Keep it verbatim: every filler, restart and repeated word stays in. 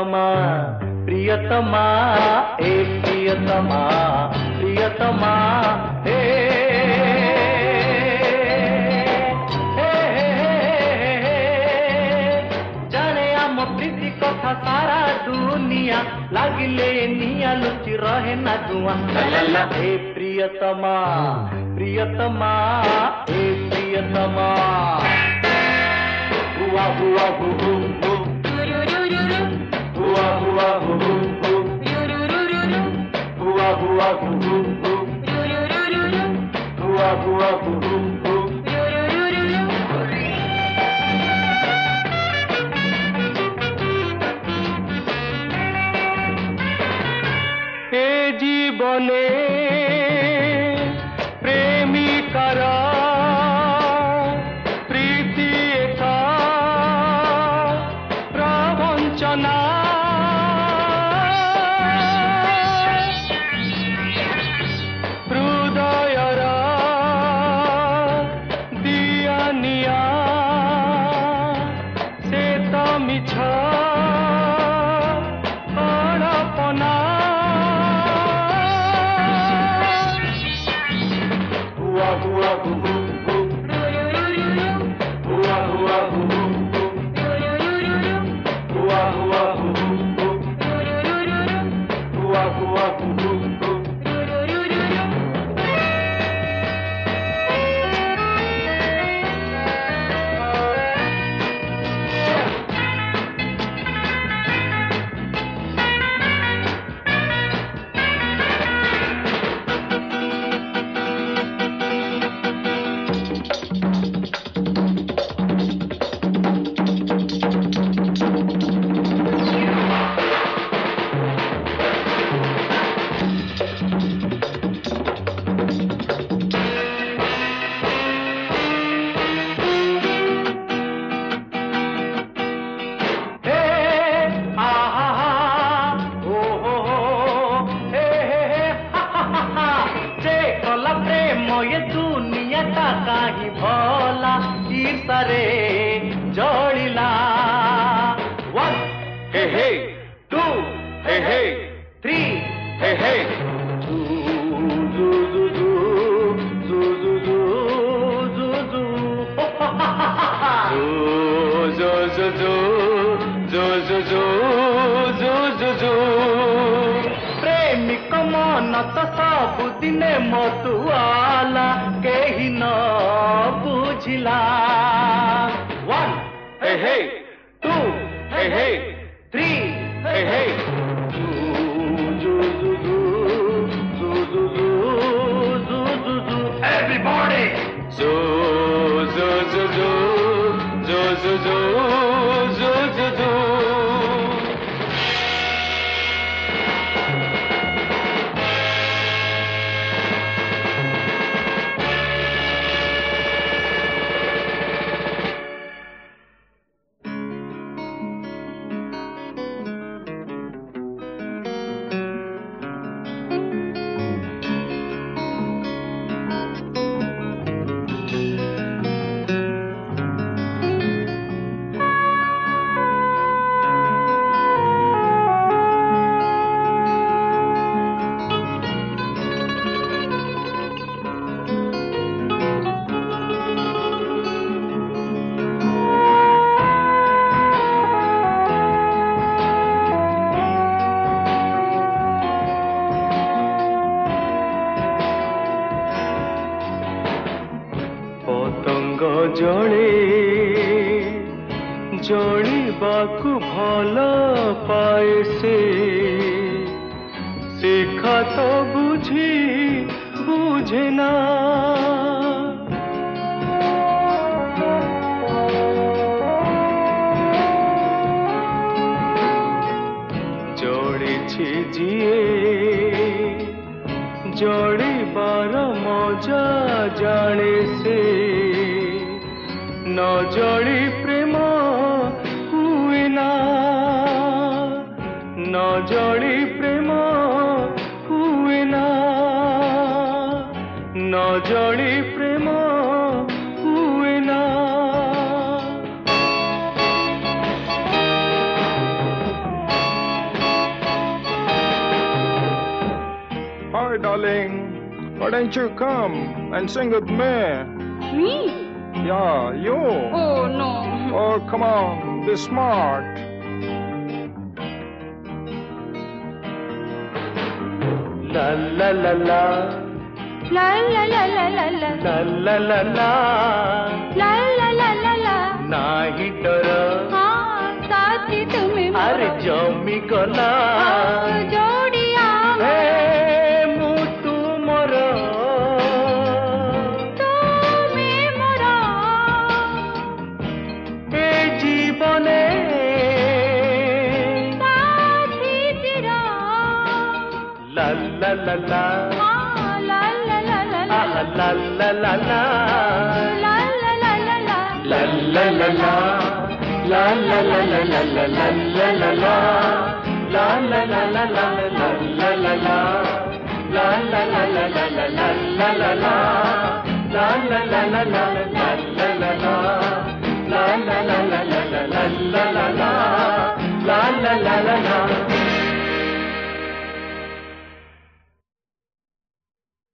प्रियतमा प्रियतमा ए प्रियतमा प्रियतमा हे जाने आम प्रीति कथा सारा दुनिया लागिले निया लुचि रहे ना धुआं हे प्रियतमा प्रियतमा हे प्रियतमा हुआ हुआ हु हु हु हुआ हुआ हु हु हु हुआ हुआ हु हु हु हुआ हुआ हु हु हु हे जीवने प्रेमिकार प्रीति एका प्रवंचना हृदयर दिया निया से तो मिछ अड़पना हुआ हुआ हु हु हु हुआ हुआ हु हु हु हुआ हुआ हु हु हु हुआ हुआ हु हु हु ये दुनिया का काही भला ईर्षारे जड़िला one hey hey two hey hey three hey hey जू जू जू जू जू जू जू जू जू जू जू जू जू जू जू जू जू प्रेमिक मन तो सबु दिने मधुआला केही न बुझिला one hey hey two hey hey three hey hey जू जू जू जू जू जू जू जू जू जू एवरीबॉडी जू जू जू जू जू जू जू जू जू जू जड़े जड़िबाकु भल पाए से शिखा तो बुझी बुझे ना जड़ी जिए जड़िबार मजा जाने से न जड़ी प्रेम हुए ना न जड़ी प्रेम हुए ना न जड़ी प्रेम हुए ना Hi, darling. Why don't you come and sing with me? Me? Yeah, you. Oh, no. Oh, come on. Be smart. La la la la. La la la la la la. La la la la. La la la la la. नाही डर. हाँ, साथी तुम्हें अरे जमी गला. जोड़िया. हे मु तू मोर. तुम्हें मोरा. ए जीवने. साथी तेरा. La la la la. हाँ, la la la la la. Ah, la la la la. La la la la la. La la la la. La la la la la la la la la la. La la la la la la la la la. La la la la la la la la la la. La la la la la la la la la. La la la la la la la la la. La la la la la.